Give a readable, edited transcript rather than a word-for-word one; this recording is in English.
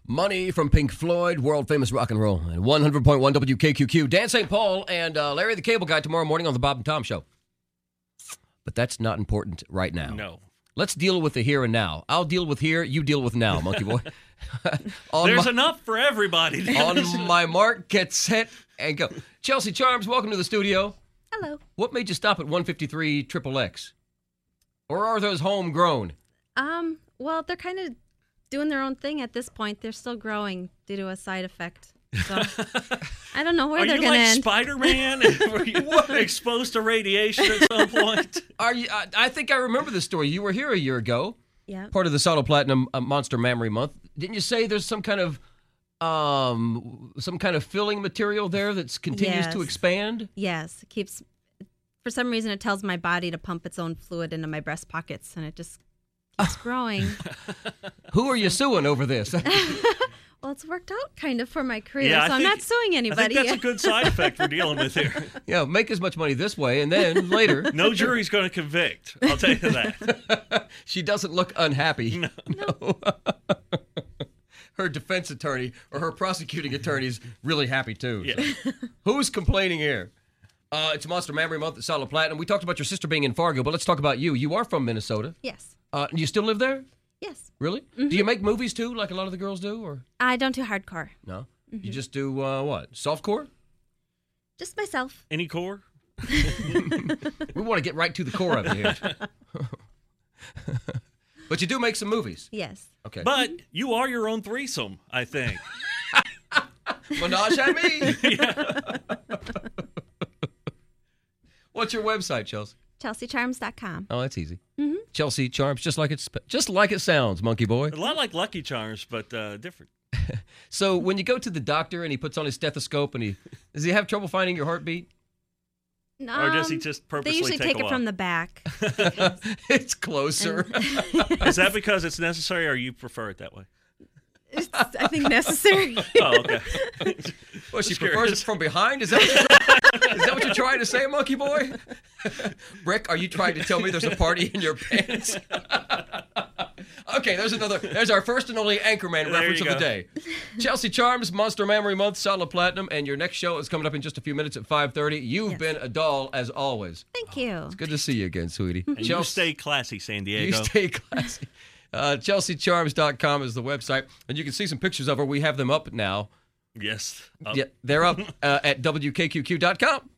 Money from Pink Floyd, world-famous rock and roll, and 100.1 WKQQ. Dan St. Paul and Larry the Cable Guy tomorrow morning on the Bob and Tom Show. But that's not important right now. No. Let's deal with the here and now. I'll deal with here, you deal with now, Monkey Boy. There's enough for everybody. On my mark, get set, and go. Chelsea Charms, welcome to the studio. Hello. What made you stop at 153 XXX? Or are those homegrown? Well, they're kind of doing their own thing at this point. They're still growing due to a side effect. So I don't know where they're going to end. Are you like Spider-Man? Were you exposed to radiation at some point? Are you? I think I remember this story. You were here a year ago. Yeah. Part of the Solid Platinum Monster Mammary Month. Didn't you say there's some kind of filling material there that continues to expand? Yes. It keeps. For some reason, it tells my body to pump its own fluid into my breast pockets, and it just keeps growing. Who are you suing over this? Well, it's worked out kind of for my career, Yeah, so I'm not suing anybody. I think that's a good side effect we're dealing with here. Yeah, make as much money this way, and then later. No jury's going to convict. I'll tell you that. She doesn't look unhappy. No. Her defense attorney or her prosecuting attorney's really happy, too. Yeah. So. Who's complaining here? It's Monster Mammary Month at Solid Platinum. We talked about your sister being in Fargo, but let's talk about you. You are from Minnesota. Yes. You still live there? Yes. Really? Mm-hmm. Do you make movies, too, like a lot of the girls do? Or I don't do hardcore. no? Mm-hmm. You just do, what, softcore? Just myself. Any core? We want to get right to the core of it here. But you do make some movies. Yes. Okay. But you are your own threesome, I think. Menage à me. What's your website, Chelsea? ChelseaCharms.com. Oh, that's easy. Mm-hmm. Chelsea Charms, just like it sounds, Monkey Boy. A lot like Lucky Charms, but different. So when you go to the doctor and he puts on his stethoscope and does he have trouble finding your heartbeat? Or does he just purposely They usually take it from the back. It's closer. Is that because it's necessary or you prefer it that way? It's, I think, necessary. Oh, okay. Well, she prefers it from behind? Is that what you're trying to say, Monkey Boy? Rick, are you trying to tell me there's a party in your pants? Okay, there's our first and only Anchorman reference of the day. Chelsea Charms, Monster Mammary Month, Solid Platinum, and your next show is coming up in just a few minutes at 5:30. You've been a doll, as always. Thank you. It's good to see you again, sweetie. And you stay classy, San Diego. You stay classy. ChelseaCharms.com is the website, and you can see some pictures of her. We have them up now. Yes. Yeah, they're up at WKQQ.com.